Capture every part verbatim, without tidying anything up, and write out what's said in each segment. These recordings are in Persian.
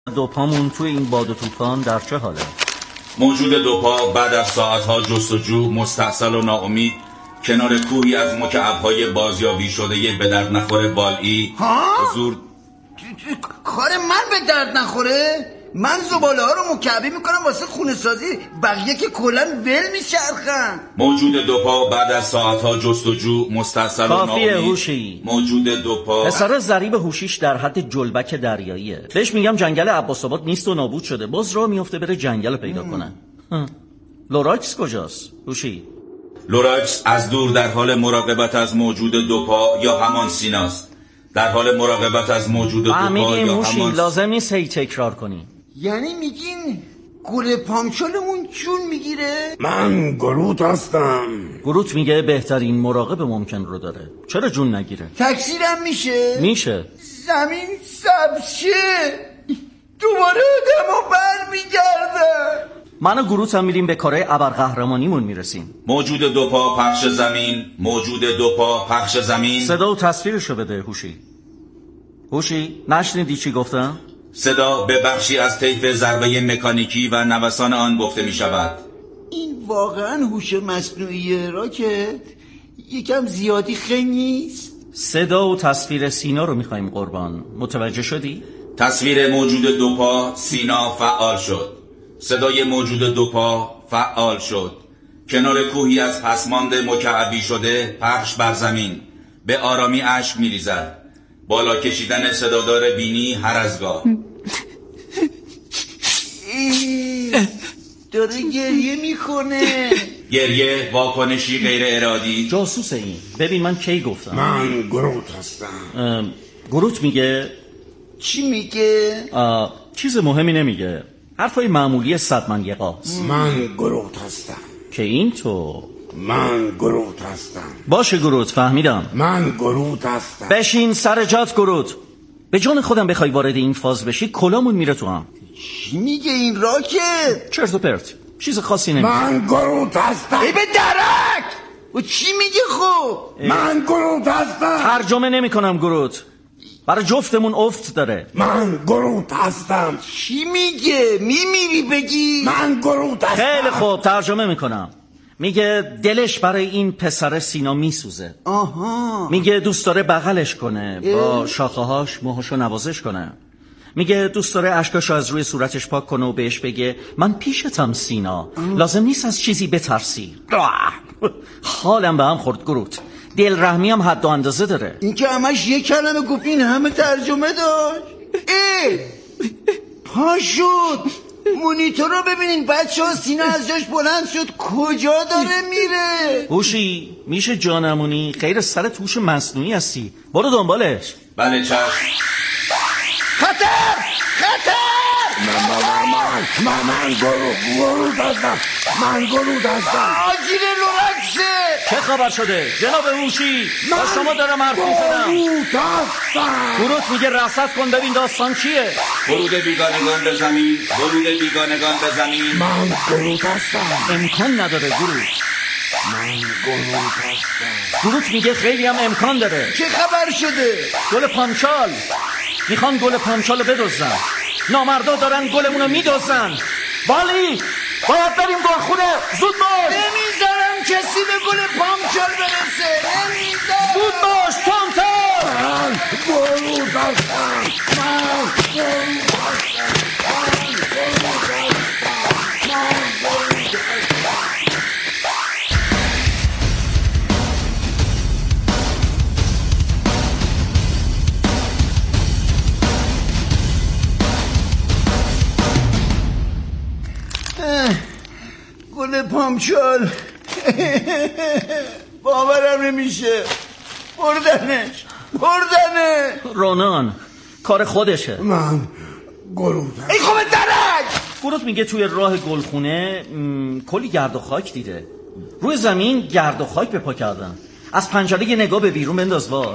دو پامون توی این باد و طوفان در چه حاله؟ موجود دو پا بعد از ساعتها جستجو مستحصل و ناامید کنار کوهی از مکعب‌های بازیابی شده به درد نخور بالئی حضور. کار من به درد نخوره؟ من زباله ها رو مکعبی میکنم واسه خونه سازی، بقیه که کلن ول میچرخن. موجود دو پا بعد از ساعتها جستجو مستحصل و ناامید هوشی. موجود دو پا پسر ضریب هوشیش در حد جلبک دریاییه. بهش میگم جنگل عباس‌آباد نیست و نابود شده، باز راه میفته بره جنگل پیدا کنه. لوراکس کجاست هوشی؟ لوراکس از دور در حال مراقبت از موجود دو پا یا همان سیناست. در حال مراقبت از موجود دو پا یا هوشی همان. لازم نیست هی تکرار کنی. یعنی میگین گل پامچالمون جون میگیره؟ من گروت هستم. گروت میگه بهترین مراقب ممکن رو داره، چرا جون نگیره؟ تکثیرم میشه؟ میشه. زمین سبز شه، دوباره آدمو بر میگردن. من و گروت هم میریم به کارهای ابرقهرمانیمون میرسیم. موجود دو پا پخش زمین، موجود دو پا پخش زمین. صدا و تصویرشو بده هوشی. هوشی نشنیدی چی گفتم؟ صدا به بخشی از طیف ضربه مکانیکی و نوسان آن گفته می شود. این واقعا هوش مصنوعیه راکت؟ یکم زیادی خیلی نیست؟ صدا و تصویر سینا رو میخوایم قربان، متوجه شدی؟ تصویر موجود دو پا سینا فعال شد. صدای موجود دو پا فعال شد. کنار کوهی از پسماند مکعبی شده پخش بر زمین به آرامی اشک می ریزد. بالا کشیدن صدادار بینی هر از گاه. داره گریه میکنه. گریه واکنشی غیر ارادی. جاسوس این. ببین من کی گفتم؟ من گروت هستم. گروت میگه چی میگه؟ چیز مهمی نمیگه، حرفای معمولی صدمن یقاست. من گروت هستم. که این تو؟ من گروت هستم. باشه گروت، فهمیدم. من گروت هستم. بشین سر جات گروت. به جان خودم بخوای وارد این فاز بشی کلامون میره تو هم. چی میگه این راکت؟ چرت و پرت، چیز خاصی نمیگه. من گروت هستم. ای به درک. و چی میگه خب؟ من گروت هستم. ترجمه نمی کنم گروت، برای جفتمون افت داره. من گروت هستم. چی میگه؟ میمیری بگی؟ من گروت هستم. خیلی خوب ترجمه میکنم. میگه دلش برای این پسر سینا میسوزه. آها. میگه دوست داره بغلش کنه، با شاخه هاش موهاشو نوازش کنه. میگه دوست داره اشکاشو از روی صورتش پاک کنه و بهش بگه من پیشتم سینا، لازم نیست از چیزی بترسی. حالم به هم خورد گروت، دل رحمی هم حد و اندازه داره. این که همش یک کلمه گفت این همه ترجمه داشت. ای پا شد. مونیتور رو ببینین بچه ها، سینا از جاش بلند شد، کجا داره میره؟ هوشی میشه جانمونی غیر سر توش مصنوعی هستی، برو دنبالش. بله چشم. خطر خطر. من من من من گروت هستم. من گروت هستم. آجیل لورکسه. چه خبر شده جناب هوشی؟ با شما دارم حرف میزنم. گروت هستم. گروت میگه رصد کن ببین داستان چیه. ورود بیگانگان به زمین، ورود بیگانگان به زمین. من گروت هستم. امکان نداره گروت. من گروت هستم. گروت میگه خیلی هم امکان داره. چه خبر شده؟ گل پامچال میخوان گل پامچال رو بدزدن. نامردا دارن گلمونو میدزدن. والی باید بریم گلخونه، زود باش. نمیذارم کسی به گل پامچال برسه. نمیذارم. زود باش تامتر. من گروت هستم. من گروت هستم. من گروت هستم. من گروت هستم. گل پامچال. باورم نمیشه. بردنش بردنش. رونان کار خودشه. من گروت هستم. ای خوب درک. گروت میگه توی راه گلخونه م... کلی گرد و خاک دیده. روی زمین گرد و خاک به پا کردن. از پنجره یه نگاه به بیرون بنداز. وا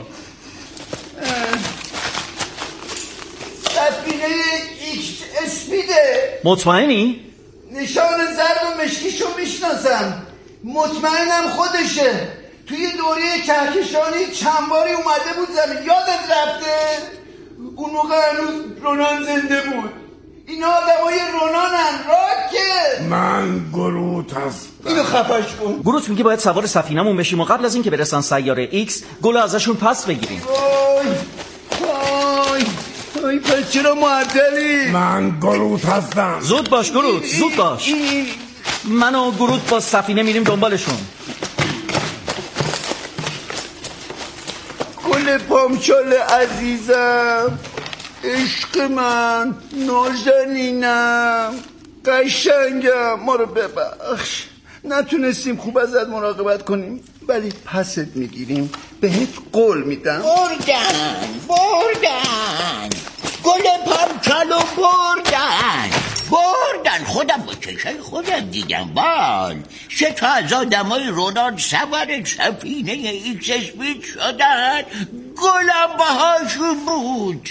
سفینه ایکس اسپیده. مطمئنی؟ نشان زرد و مشکیشو میشناسم، مطمئنم خودشه. توی دوره کهکشانی چند باری اومده بود زمین، یادت رفته؟ اون موقع هنوز رونان زنده بود. اینا آدمای رونانن. راکت من گروت هستم. اینو خفش کن. گروت میگه باید سوار سفینه‌مون بشیم و قبل از اینکه برسن سیاره ایکس گل ازشون پس بگیریم. وای وای وای پس چرا معطلی؟ من گروت هستم. زود باش گروت، زود باش. من و گروت با سفینه میریم دنبالشون. گل پامچال عزیزم، عشق من، نازنینم، قشنگم، ما رو ببخش. نتونستیم خوب ازت مراقبت کنیم ولی پست میگیریم، بهت قول میدم. بردن بردن گل پامچالو بردن بردن خودم با چشای خودم دیدم. بال سه تا از آدمای رونان سوار سفینه ایکس اسپید شدن، گلم باهاشون بود.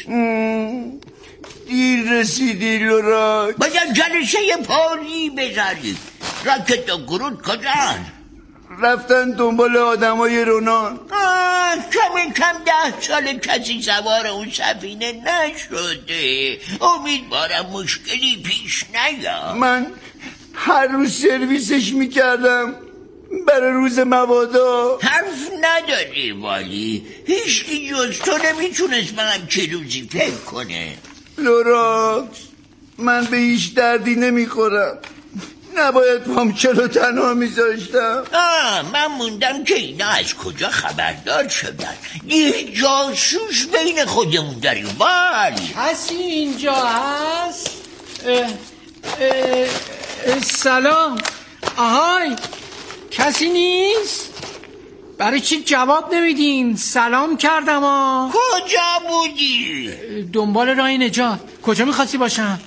دیر رسیدی لوراک. باید جلسه پاری بذاریم. راکت و گروت کجان؟ رفتن دنبال آدمای رونان. آه کمی کم ده سال کسی سوار اون سفینه نشده. امیدوارم مشکلی پیش نیاد. من هر روز سرویسش میکردم برای روز مبادا. حرف نداری والی، هیچکی جز تو نمیتونست منم چه روزی فکر کنه. لوراکس من به هیچ دردی نمیخورم، نباید پامچلو تنها میذاشتم. آه من موندم که اینا از کجا خبردار شدن. یه جاسوس بین خودمون داریم. والی کسی اینجا هست؟ اه اه اه سلام. آهای کسی نیست؟ برای چی جواب نمیدین؟ سلام کردم ها. کجا بودی؟ دنبال راه نجات. کجا میخواستی باشم؟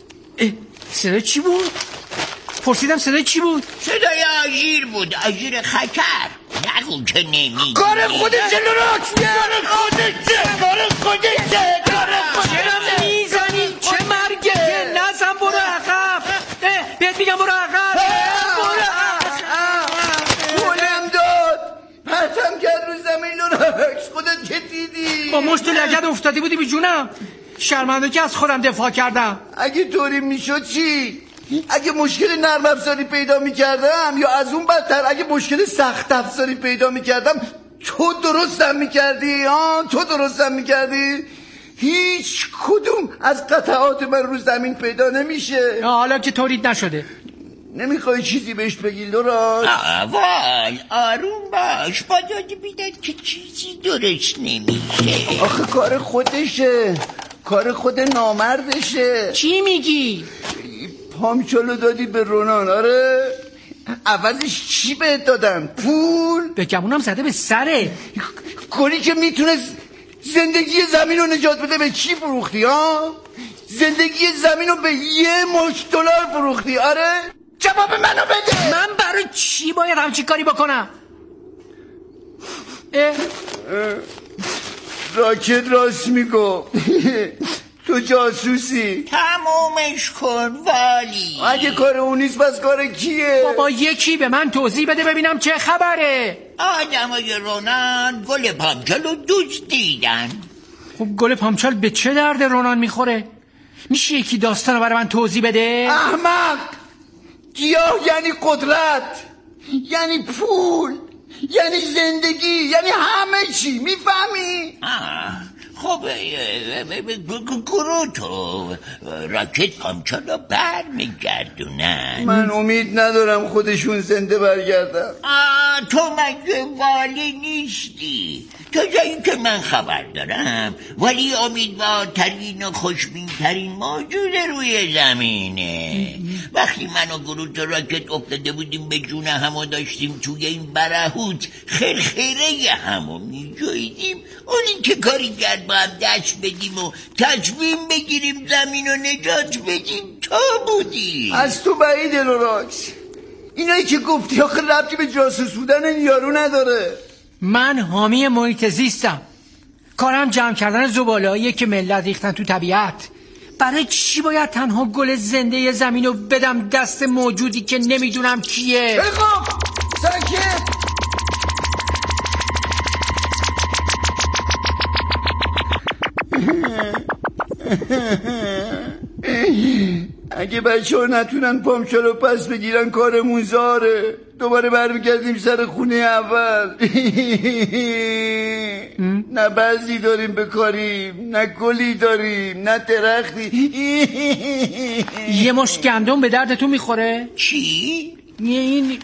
صدای چی بود؟ پرسیدم صدای چی بود؟ صدای آژیر بود، آژیر خطر. نگو که نمیدی. کار خودشه لوراکس، کار خودشه، کار خودشه، کار خودشه. چرا میزنی؟ چه مرگه که نزن. برو عقب. بهت میگم برو عقب. برو عقب. گلم داد، پرتم کرد رو زمین. لوراکس خودت که دیدی با مشت لگد افتادی بودی بی جونم. شرمنده که از خودم دفاع کردم. اگه طوری میشد چی؟ اگه مشکل نرم افزاری پیدا میکردم، یا از اون بدتر اگه مشکل سخت افزاری پیدا میکردم، تو درستم میکردی. ها تو درستم میکردی. هیچ کدوم از قطعات من رو زمین پیدا نمیشه. حالا که طوریت نشده. نمیخوای چیزی بهش بگی لوراکس؟ وای آروم باش، با دادی بیدن که چیزی درست نمیشه. آخه کار خودشه، کار خود نامردشه. چی میگی؟ پامچالو دادی به رونان. آره عوضش چی بهت دادن؟ پول؟ به گمونم زده به سره. کاری که میتونست زندگی زمین رو نجات بده به چی فروختی؟ ها زندگی زمین رو به یه مشت دلار فروختی. آره جواب منو بده. من برای چی باید همچین کاری بکنم؟ اه؟ راکت راست میگو. تو جاسوسی. تمومش کن والی. اگه کار اون نیست پس کار کیه؟ بابا یکی به من توضیح بده ببینم چه خبره. آدمای رونان گل پامچالو دوست دیدن. خب گل پامچال به چه درد رونان میخوره؟ میشه یکی داستانو برای من توضیح بده؟ احمق. گیاه یعنی قدرت، یعنی پول، یعنی زندگی، یعنی همه چی. میفهمی؟ آه خب گروتو راکت پامچالو بر میگردونن. من امید ندارم خودشون زنده برگردن. آه تو مگه والی نیستی؟ تا جایی که من خبر دارم ولی امیدوارترین و خوشبینترین موجود روی زمینه. وقتی من و گروت و راکت افتاده بودیم به جون هم و داشتیم توی این برهوت خرخره همو میجویدیم، اونی که کاری کرد با هم دست بدیم و تصمیم بگیریم زمین رو نجات بدیم تو بودی. از تو بعید لوراکس. اینایی که گفتی آخه ربطی به جاسوس بودن این یارو نداره. من حامی محیط زیستم. کارم جمع کردن زباله‌ایه که ملت ریختن تو طبیعت. برای چی باید تنها گل زنده زمین رو بدم دست موجودی که نمیدونم کیه؟ بخوام ساکت. اگه بچه ها نتونن پامشا رو پس بگیرن کارمون زاره. دوباره برمیگردیم سر خونه اول. نه بعضی داریم بکاریم، نه گلی داریم، نه درختی. یه مشت گندم به دردتون میخوره؟ چی؟ این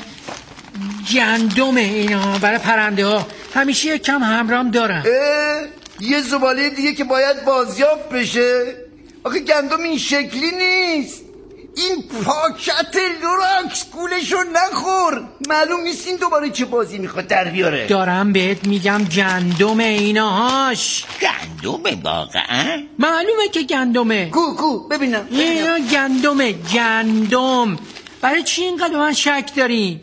گندمه اینا برای پرنده ها، همیشه یک کم همرام دارم. یه زباله دیگه که باید بازیافت بشه. آخه گندم این شکلی نیست. این پاکت لوراکس گولشو نخور. معلوم نیست این دوباره چه بازی میخواد در بیاره. دارم بهت میگم گندمه ایناهاش. گندمه واقعا؟ معلومه که گندمه. کو کو ببینم, ببینم. اینا گندمه گندم. برای چی اینقدر به من شک داری؟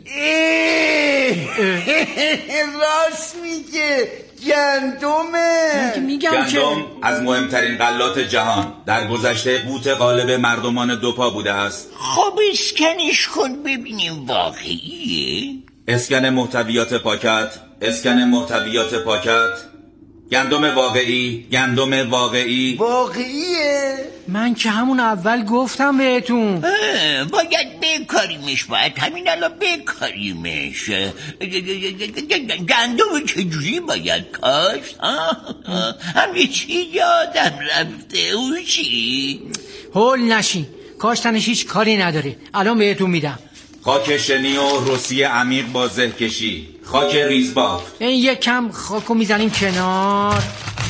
راست میگه گندمه. میگم که گندم از مهمترین غلات جهان در گذشته بوت غالب مردمان دوپا بوده است. خب اسکنش کن ببینیم واقعیه؟ اسکن محتویات پاکت، اسکن محتویات پاکت. گندم واقعی، گندم واقعی. واقعیه؟ من که همون اول گفتم بهتون باید بکاریمش، باید همین الان بکاریمش. گندم چجوری باید کاشت؟ همه چی یادم رفته. اون چی؟ هول نشین، کاشتنش هیچ کاری نداره. الان بهتون میدم. خاک شنی و روسی عمیق با زهکشی، خاک ریزبافت. این یک کم خاکو میزنیم کنار.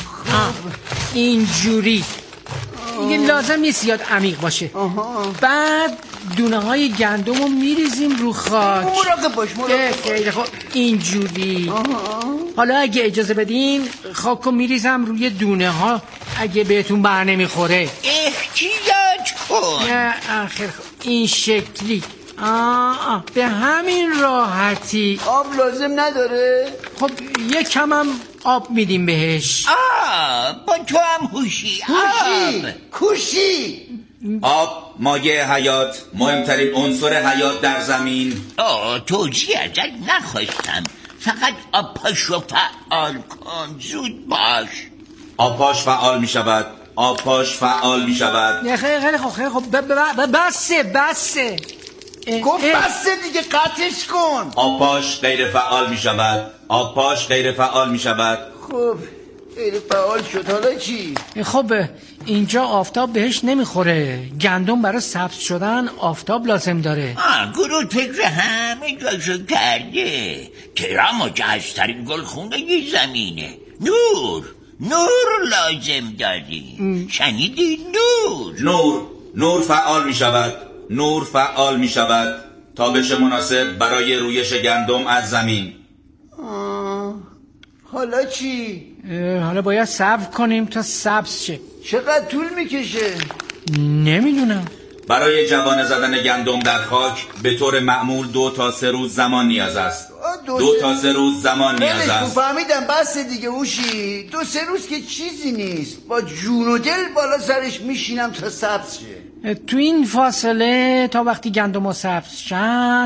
اینجوری دیگه لازم نیست زیاد عمیق باشه. آها. بعد دونه های گندم رو میریزیم رو خاک. مراقب باش مراقب خیلی خوب اینجوری. آها. حالا اگه اجازه بدین خاک رو میریزم روی دونه ها اگه بهتون بر نمیخوره. احتیاط کن. نه آخر این شکلی. آه, آه به همین راحتی. آب لازم نداره؟ خب یک کم هم آب میدیم بهش. آه با تو هم هوشی. هوشی کوشی. آب مایع حیات، مهمترین عنصر حیات در زمین. آه توجیه ازت نخواستم، فقط آبپاش رو فعال کن. زود باش. آبپاش فعال می شود، آبپاش فعال می شود. خیلی خوب خیلی خوب بسه بسه. گفت بسته دیگه، قطعش کن. آبپاش غیر فعال می شود، آبپاش غیر فعال می شود. خب غیر فعال شد، حالا چی؟ خب اینجا آفتاب بهش نمیخوره. گندم برای سبز شدن آفتاب لازم داره. آه گروه فکر همه جاشو کرده. تهران مجهزترین گلخونه زمینه. نور نور لازم داری. شنیدی؟ نور نور نور فعال می شود، نور فعال می شود. تابش مناسب برای رویش گندم از زمین. آه. حالا چی؟ حالا باید صبر کنیم تا سبز شه. چقدر طول میکشه؟ نمیدونم. برای جوانه زدن گندم در خاک به طور معمول دو تا سه روز زمان نیاز است. دو, دو تا سه روز زمان نیاز است. فهمیدم بس دیگه اوشی. دو سه روز که چیزی نیست. با جون و دل بالا سرش میشینم تا سبز شه. تو این فاصله تا وقتی گندم ها سبز شن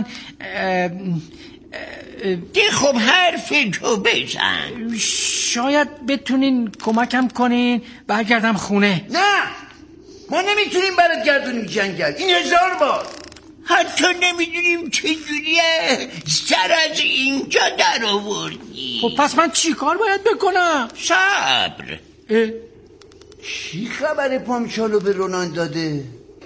دی خب حرف تو بزن. شاید بتونین کمکم کنین برگردم خونه. نه ما نمیتونیم برات گردونیم جنگل. این هزار بار. حتی نمیدونیم چجوریه سر از اینجا در آوردی. خب پس من چی کار باید بکنم؟ صبر. چی خبر پامچالو به رونان داده؟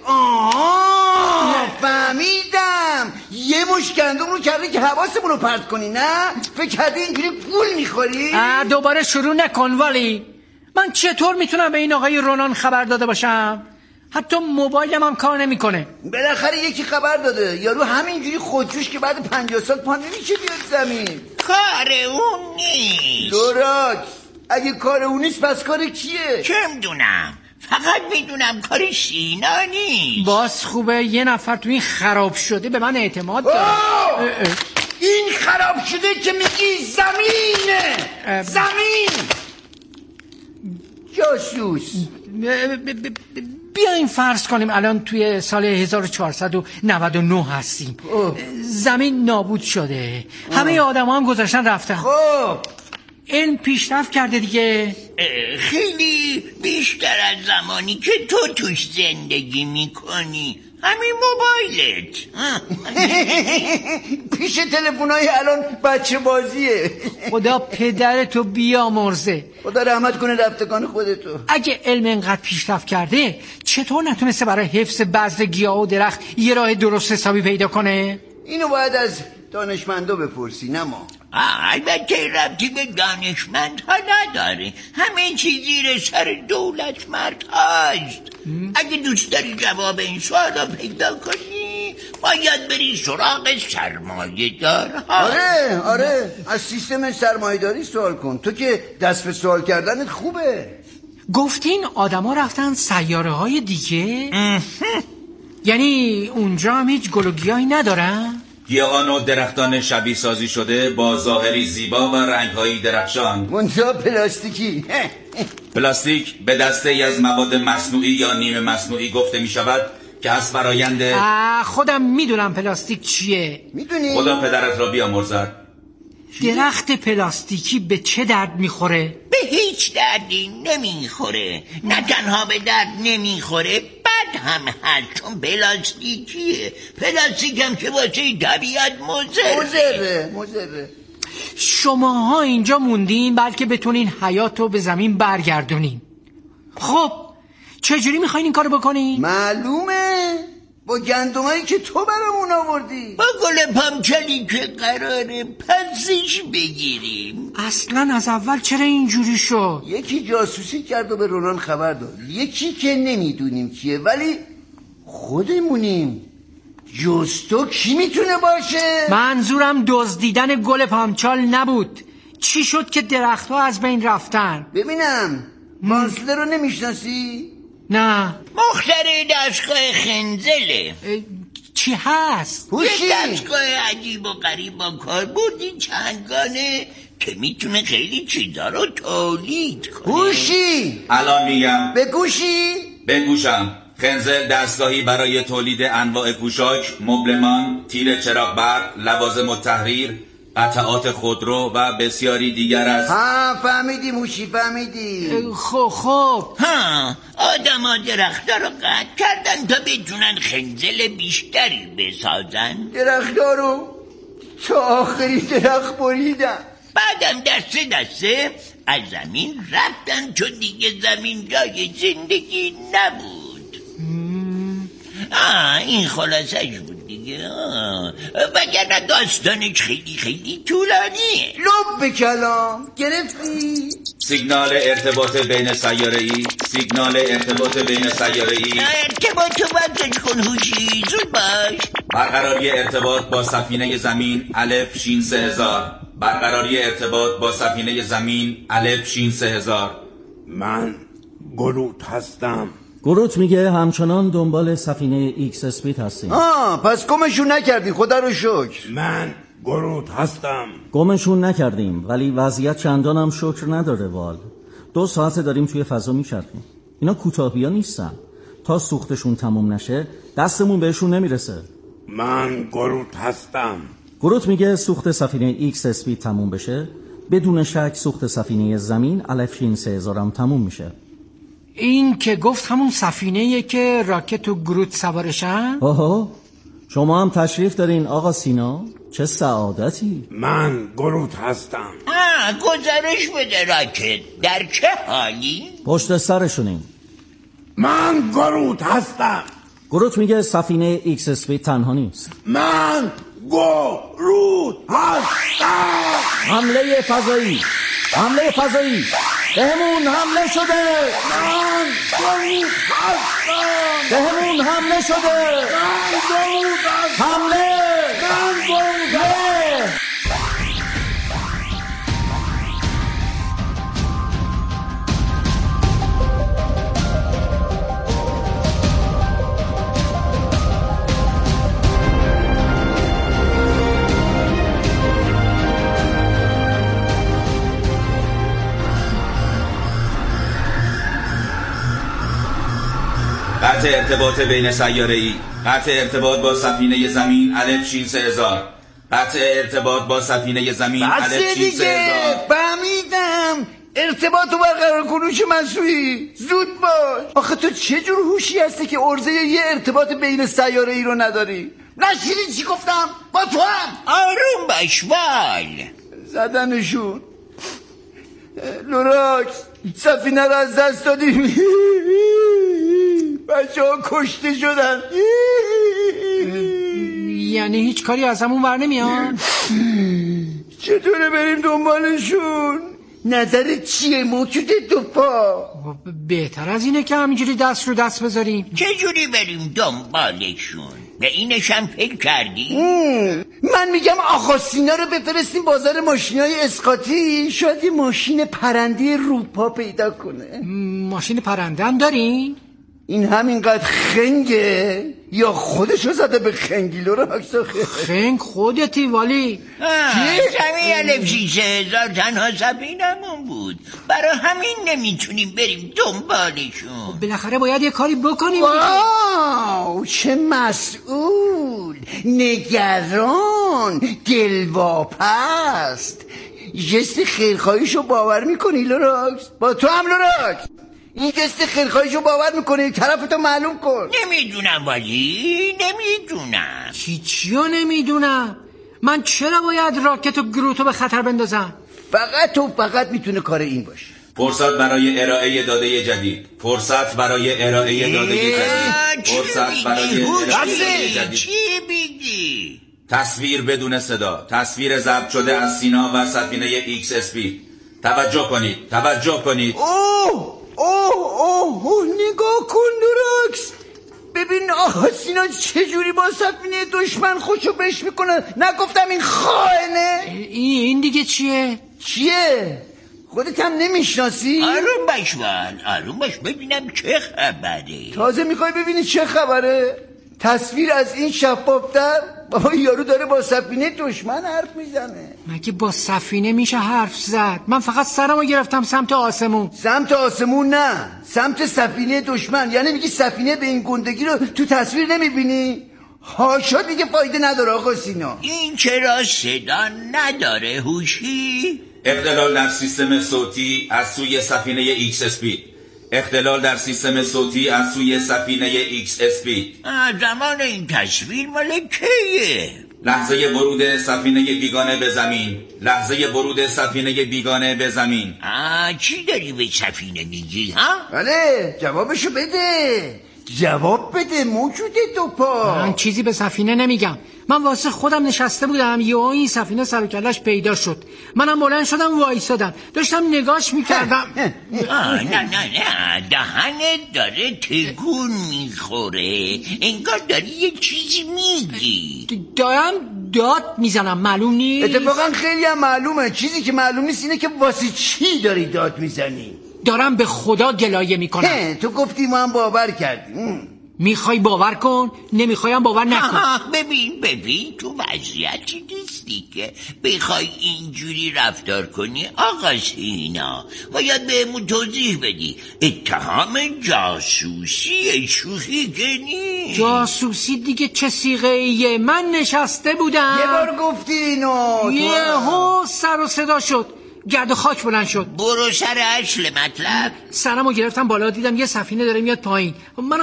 آه فهمیدم. یه مش گندم رو کرده که حواسمون رو پرت کنی. نه فکر کردی اینجوری گول میخوری؟ دوباره شروع نکن. ولی من چطور میتونم به این آقای رونان خبر داده باشم؟ حتی موبایلم هم کار نمیکنه. بالاخره یکی خبر داده. یارو همینجوری خودجوش که بعد پنجاه سال پا نمیشه بیاد زمین. کار اون نیست. لوراک اگه کار اون نیست پس کار کیه؟ چه میدونم، فقط میدونم کار سینا نیست. باز خوبه یه نفر تو این خراب شده به من اعتماد داره. این خراب شده که میگی زمینه. زمین جاسوس. بیاین فرض کنیم الان توی سال هزار و چهارصد و نود و نه هستیم. اوه. زمین نابود شده. اوه. همه آدم ها هم گذاشتن رفتن. خب علم پیشرفت کرده دیگه. خیلی بیشتر از زمانی که تو توش زندگی میکنی. همین موبایلت پیش تلفن‌های الان بچه بازیه. خدا پدرتو بیامرزه. خدا رحمت کنه رفتگان خودتو. اگه علم اینقدر پیشرفت کرده چطور نتونسته برای حفظ بذر گیاه و درخت یه راه درست حسابی پیدا کنه؟ اینو باید از دانشمندا بپرسی، نه ما. البته ربطی به دانشمند ها نداره. همه چیز زیر سر دولت مرد هست. اگه دوست داری جواب این سوال رو پیدا کنی باید بری سراغ سرمایه دار ها. آره آره از سیستم سرمایه داری سوال کن. تو که دست به سوال کردنت خوبه. گفتین آدم ها رفتن سیاره های دیگه؟ یعنی اونجا هم هیچ گل و گیاهی ندارن؟ گیاهان و درختان شبیه سازی شده با ظاهری زیبا و رنگ‌های درخشان. منتها پلاستیکی. پلاستیک به دسته ای از مواد مصنوعی یا نیمه مصنوعی گفته می شود که از فرایند خودم میدونم پلاستیک چیه. میدونی؟ خدا پدرت را بیامرزد. درخت پلاستیکی به چه درد میخوره؟ به هیچ دردی نمیخوره. نه تنها به درد نمیخوره بد هم هست چون پلاستیکیه. پلاستیک هم که واسه طبیعت مضره مضره مضره. شماها اینجا موندین بلکه بتونین حیاتو به زمین برگردونین. خب چجوری میخواین این کارو بکنین؟ معلومه با گندمایی که تو برامون آوردی. با گل پامچلی که قراره پسش بگیریم. اصلا از اول چرا اینجوری شد؟ یکی جاسوسی کرد و به رونان خبر داد. یکی که نمیدونیم کیه ولی خودمونیم. جستو کی میتونه باشه؟ منظورم دزدیدن گل پامچال نبود. چی شد که درختها از بین رفتن؟ ببینم مانسله رو نمیشناسی؟ نه. مختره دستگاه خنزله. چی هست؟ هوشی. یه دستگاه عجیب و غریب با کاربردی چندگانه که میتونه خیلی چیزا رو تولید کنه. هوشی. الان میگم. به گوشی؟ به گوشم. خنزل دستگاهی برای تولید انواع پوشاک، مبلمان، تیر چراغ برق، لوازم التحریر، قطعات خودرو و بسیاری دیگر است. ها فهمیدیم هوشی فهمیدیم. خب خب ها آدم ها درخت رو قطع کردن تا بتونن خنزل بیشتری بسازن. درختها رو تا آخری درخت بریدن. بعدم دسته دسته از زمین رفتن چون دیگه زمین جای زندگی نبود. آه این خلاصش بود دیگه. وگرنه داستانش خیلی خیلی طولانیه. لب به کلام گرفتی؟ سیگنال ارتباط بین سیاره‌ای، سیگنال ارتباط بین سیاره‌ای. ارتباط وقتش کن هوشی زود باش. برقراری ارتباط با سفینه زمین الف شین سه هزار. برقراری ارتباط با سفینه زمین الف شین سه هزار. من گروت هستم. گروت میگه همچنان دنبال سفینه ایکس اسپید هستیم. آه پس گمشون نکردی خدا رو شکر. من گروت هستم. گمشون نکردیم ولی وضعیت چندان هم شکر نداره وال. دو ساعت داریم توی فضا میچرخیم. اینا کوتاهی‌ها نیستن. تا سوختشون تموم نشه دستمون بهشون نمیرسه. من گروت هستم. گروت میگه سوخت سفینه ایکس اسپید تموم بشه بدون شک سوخت سفینه زمین الف شین سه هزار هم تموم میشه. این که گفت همون سفینه‌ایه که راکت و گروت سوارشن؟ آها شما هم تشریف دارین آقا سینا. چه سعادتی. من گروت هستم. آه گزارش بده راکت در چه حالی؟ پشت سرشونیم. من گروت هستم. گروت میگه سفینه ایکس اسپید تنها نیست. من گروت هستم. حمله فضایی حمله فضایی بهمون حمله شده. من گروت هستم. بهمون حمله شده. من گروت هستم. حمله من گروت هستم. قطع ارتباط بین سیاره‌ای. قطع ارتباط با سفینه زمین الف شین سه هزار. قطع ارتباط با سفینه زمین الف بسه شین سه دیگه هزار. فهمیدم. ارتباط و برقرار کنوش منصوری زود باش. آخه تو چه جور هوشی هستی که عرضه یه ارتباط بین سیاره ای رو نداری؟ نشیدی چی گفتم؟ با تو هم آروم باش وال. زدنشون. لوراکس سفینه رو از دست دادیم، بچه ها کشته شدن. یعنی هیچ کاری از همون ور نمیاد؟ چطوره بریم دنبالشون؟ نظرت چیه موجود دو پا؟ بهتر از اینه که همینجوری دست رو دست بذاریم. چجوری بریم دنبالشون؟ به اینش هم فکر کردی؟ من میگم آقا سینا رو بفرستیم بازار ماشینای اسقاطی، شاید یه ماشین پرنده روپا پیدا کنه. ماشین پرنده هم داری؟ این همینقدر خنگه یا خودشو زده به خنگی؟ لوراکس خنگ خودتی ولی زمین الف شیشه هزار تنها سفینمون بود، برای همین نمیتونیم بریم دنبالشون. بالاخره باید یه کاری بکنیم. واو چه مسئول، نگران، دلواپست. جست خیرخواهیشو باور میکنی لوراکس؟ با تو هم لوراکس این جست خیرخواهیشو باور میکنی؟ طرفتو معلوم کن. نمیدونم ولی نمیدونم. چیو نمیدونم؟ من چرا باید راکت و گروتو به خطر بندازم؟ فقط تو فقط میتونه کار این باشه. فرصت برای ارائه داده جدید. فرصت برای ارائه داده جدید. فرصت برای ارائه جدید. چی بگی؟ تصویر بدون صدا. تصویر ضبط شده از سینا و سفینه ایکس اسپید. توجه کنید. توجه کنید. اوه اوه اوه, اوه نگاه کن لوراکس، ببین آقا سینا چجوری با سفینه دشمن خوشو بش میکنه. نگفتم این خائنه؟ این دیگه چیه؟ چیه؟ خودت هم نمیشناسی؟ آروم باش وال، آروم باش ببینم چه خبره. تازه میخوای ببینی چه خبره؟ تصویر از این شفافتر. بابا یارو داره با سفینه دشمن حرف میزنه. مگه با سفینه میشه حرف زد؟ من فقط سرمو گرفتم سمت آسمون. سمت آسمون نه، سمت سفینه دشمن. یعنی میگی سفینه به این گندگی رو تو تصویر نمیبینی؟ هاشا دیگه فایده نداره آقا سینا. این چرا صدا نداره هوشی؟ اختلال در سیستم صوتی از سوی سفینه ایکس اسپید. اختلال در سیستم صوتی از سوی سفینه ایکس اسپید. زمان این تصویر مال کیه؟ لحظه ورود سفینه بیگانه به زمین. لحظه ورود سفینه بیگانه به زمین. آه چی داری به سفینه میگی ها؟ بله جوابشو بده، جواب بده موجود دو پا. من چیزی به سفینه نمیگم. من واسه خودم نشسته بودم، یهو این سفینه سر و کله‌اش پیدا شد. منم بلند شدم وایسادم داشتم نگاش میکردم. آه نه نه نه دهنت داره تکون میخوره، انگار داری یه چیزی میگی. دارم داد میزنم، معلوم نیست. اتفاقا خیلی هم معلومه. چیزی که معلوم نیست اینه که واسه چی داری داد میزنی. دارم به خدا گلایه میکنم. تو گفتی ما هم باور کردیم. میخوای باور کن، نمیخوایم باور نکن. ببین ببین تو وضعیتی نیستی که بخوای اینجوری رفتار کنی آقا سینا. باید بهمون توضیح بدی. اتهام جاسوسی شوخی که نیست. جاسوسی دیگه چه صیغه ایه؟ من نشسته بودم یه بار گفتی اینو، یهو سر و صدا شد، گرد و خاک بلند شد. برو سر اصل مطلب. سرمو گرفتم بالا، دیدم یه سفینه داره میاد پایین. منم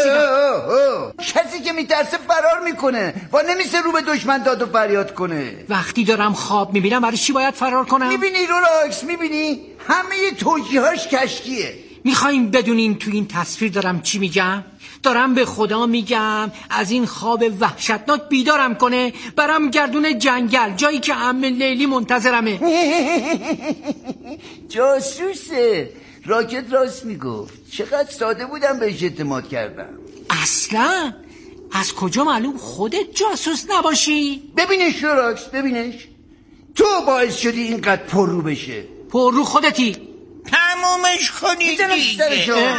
ترسیدم. کسی که میترسه فرار میکنه و نمیشه رو به دشمن داد و فریاد کنه. وقتی دارم خواب میبینم برای چی باید فرار کنم؟ میبینی لوراکس، میبینی همه توجیهاش کشکیه. میخوایم بدونین تو این تصویر دارم چی میگم؟ دارم به خدا میگم از این خواب وحشتناک بیدارم کنه، برم گردون جنگل، جایی که عمه لیلی منتظرمه. جاسوسه. راکت راست میگفت. چقدر ساده بودم بهش اعتماد کردم. اصلا از کجا معلوم خودت جاسوس نباشی؟ ببینش لوراکس، ببینش. تو باعث شدی اینقدر پر رو بشه. پر رو خودتی. تمومش کنید دیگه.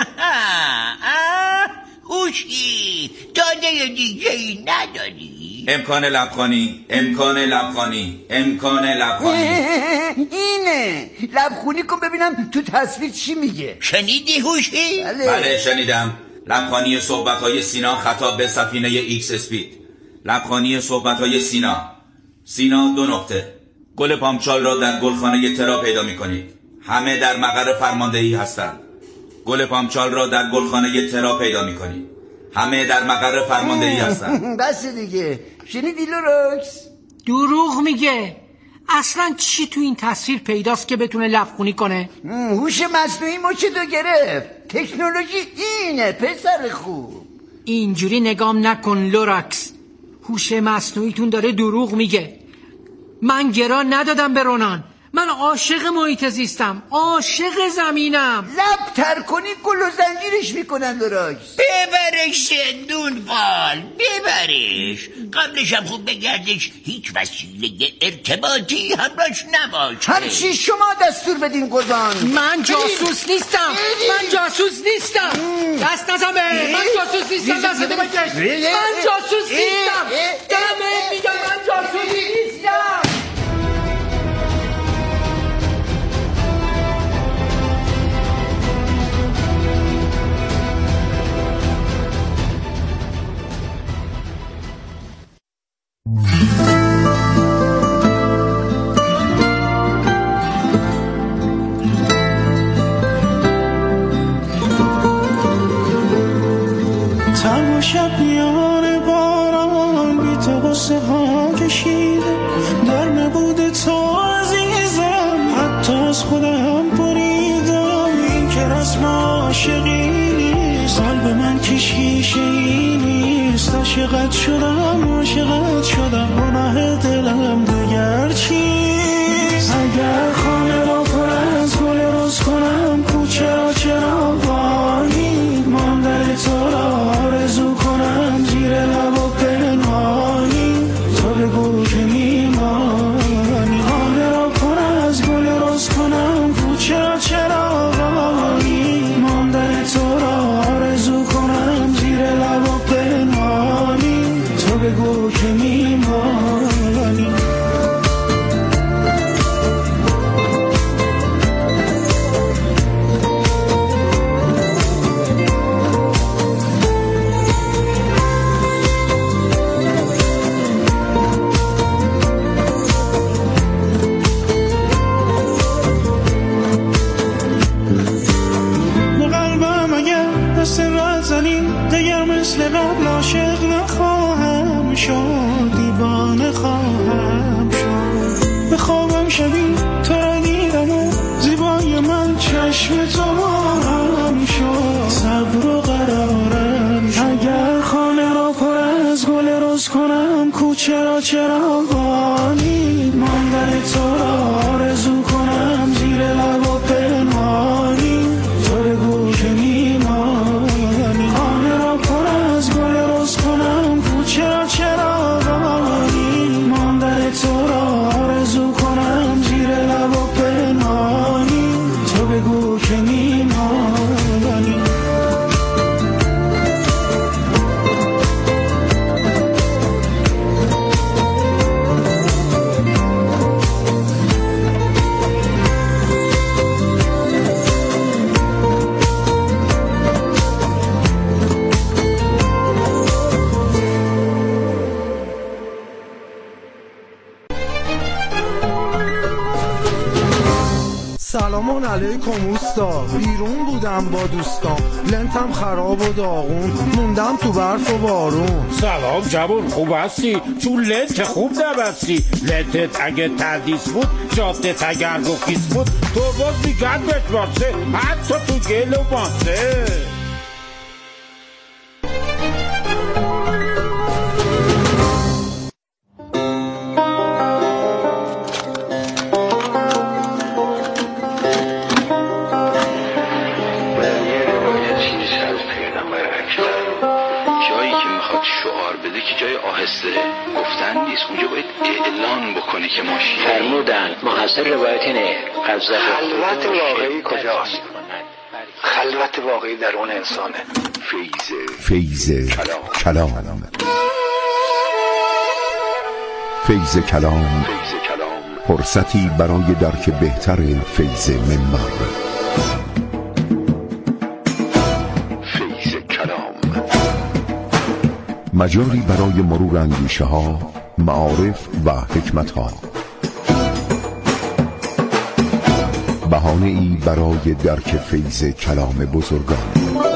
هوشی داده دیگه ای نداری؟ امکان لبخانی، امکان لبخانی، امکان لبخانی. اینه. لبخونی کن ببینم تو تصویر چی میگه. شنیدی هوشی؟ بله, بله شنیدم. لبخانی صحبت‌های سینا خطاب به سفینه ایکس اسپید. لبخانی صحبت‌های سینا. سینا دو نقطه. گل پامچال را در گلخانه ترا پیدا می‌کنید. همه در مقر فرماندهی هستند. گل پامچال را در گلخانه ترا پیدا می‌کنی. همه در مقر فرماندهی هستند. بس دیگه. شنیدی لوراکس؟ دروغ میگه. اصلا چی تو این تصویر پیداست که بتونه لبخونی کنه؟ هوش مصنوعی مچتو گرفت. تکنولوژی اینه پسر خوب. اینجوری نگام نکن لوراکس. هوش مصنوعیتون داره دروغ میگه. من گرا ندادم به رونان. من عاشق محیط زیستم، عاشق زمینم. لب تر کنی گل و زنجیرش میکنن لوراکس. ببرش زندون فال، ببرش. قبلش هم خوب بگردش هیچ وسیله ارتباطی همراش نباشه. هرچی شما دستور بدین قربان. من جاسوس نیستم. من جاسوس نیستم. دست نزن به من جاسوس نیستم. دست نزن بکش. من جاسوس نیستم. دارم بهت میگم من جاسوس نیستم. تنها شب میان باران بی تو قصه ها کشیده در نبود تو عزیزم حتی از خودم بریدم. این که رسم عاشقی نیست قلب من کشیشه ای نیست. عاشقت شدم عاشقت شدم گناه دلم دگر چیست. اگر خانه را پر از گل روز کنم کوچه را چرا وانی ماندن تو را آرزو کنم زیر لب و پنهانی تو بگو که میمانی. خانه را پر از گل روز کنم کوچه را چرا وانی ماندن تو را آرزو کنم زیر لب و پنهانی تو بگو که میمانی. مثل قبل عاشق نخواهم شد دیوانه خواهم شد. به خوابم شبی تو را دیدم و زیبای من چشم تو مارم شد. صبر و قرارم شد. اگر خانه را پر از گل روز کنم کوچه را چراغانی ماندن تو را آرزو کنم زیر لب و پنهانی تو بگو که میمانی. خانه را پر از گل روز کنم کوچه را چراغانی ماندن تو را آرزو کنم زیر لب و پنهانی تو بگو که میمانی. سلام علیکم اوستا. بیرون بودم با دوستام لنتم خراب و داغون موندم تو برف و بارون. سلام جوون خوب هستی؟ چون لنت خوب نبستی. لنتت اگه تردیس بود جادت اگر گفیس بود تو باز میگن بهت واسه حتی تو گل و ماسه. گفتن نیست اونجا باید اعلان بکنه که ما شیعه فرمودن محصل روایت نه. خلوت واقعی کجاست؟ خلوت واقعی در اون انسانه. فیض کلام کلام فیض کلام فرصتی برای درک بهتر فیض منبر. مجاری برای مرور اندیشه ها، معارف و حکمت ها بهانه ای برای درک فیض کلام بزرگان.